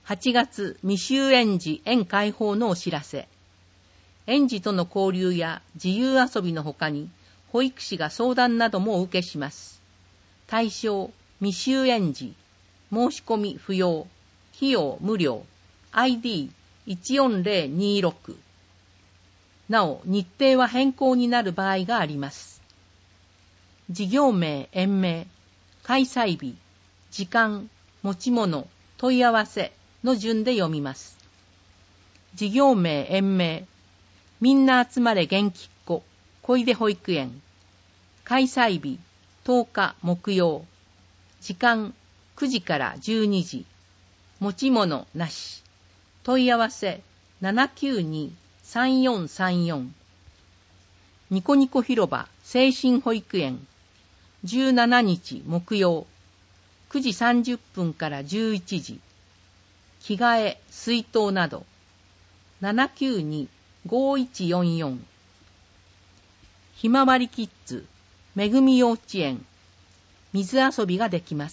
8月未就園児園開放のお知らせ。園児との交流や自由遊びのほかに、保育士が相談などもお受けします。対象、未就園児。申し込み不要。費用無料。ID14026。なお、日程は変更になる場合があります。事業名、園名、開催日、時間、持ち物、問い合わせの順で読みます。事業名、園名、みんな集まれ元気っ子、小出保育園。開催日、10日木曜。時間、9時から12時。持ち物なし。問い合わせ、792-3434。ニコニコ広場精神保育園。17日木曜。9時30分から11時。着替え、水筒など。792-5144。ひまわりキッズ、めぐみ幼稚園。水遊びができます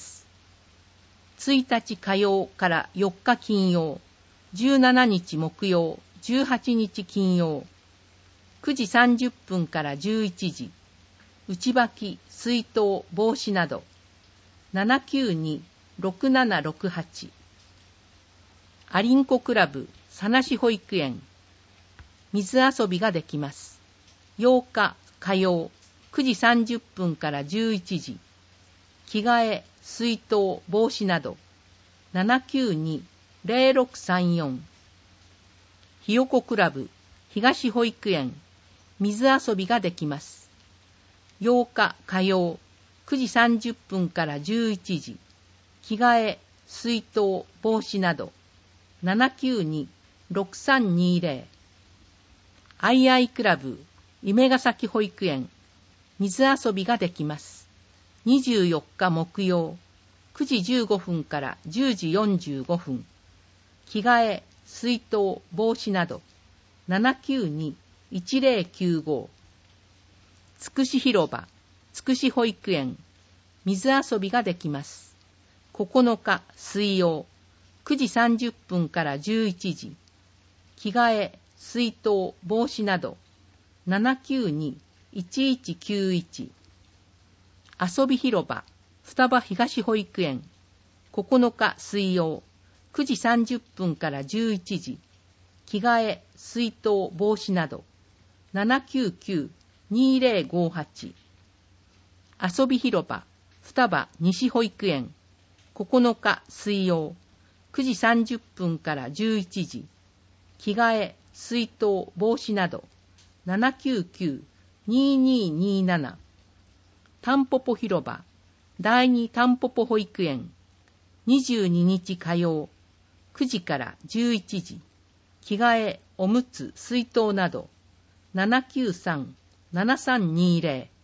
。1日火曜から4日金曜。17日木曜、18日金曜。9時30分から11時。内履き、水筒、帽子など。792-6768。アリンコクラブ、さなし保育園。水遊びができます。8日火曜、9時30分から11時。着替え、水筒、帽子など。792-0634。ひよこクラブ、東保育園。水遊びができます。8日火曜、9時30分から11時。着替え、水筒、帽子など。792-6320。アイアイクラブ、夢ヶ崎保育園。水遊びができます。24日木曜、9時15分から10時45分。着替え、水筒、帽子など。792-1095。つくし広場、つくし保育園。水遊びができます。9日水曜、9時30分から11時。着替え、水筒、帽子など。792-1191。遊び広場、双葉東保育園。9日水曜、9時30分から11時。着替え、水筒、帽子など。799-2058。遊び広場、双葉西保育園。9日水曜、9時30分から11時。着替え、水筒、帽子など。799-2227。たんぽぽ広場、第二たんぽぽ保育園。22日火曜、9時から11時。着替え、おむつ、水筒など。793-7320。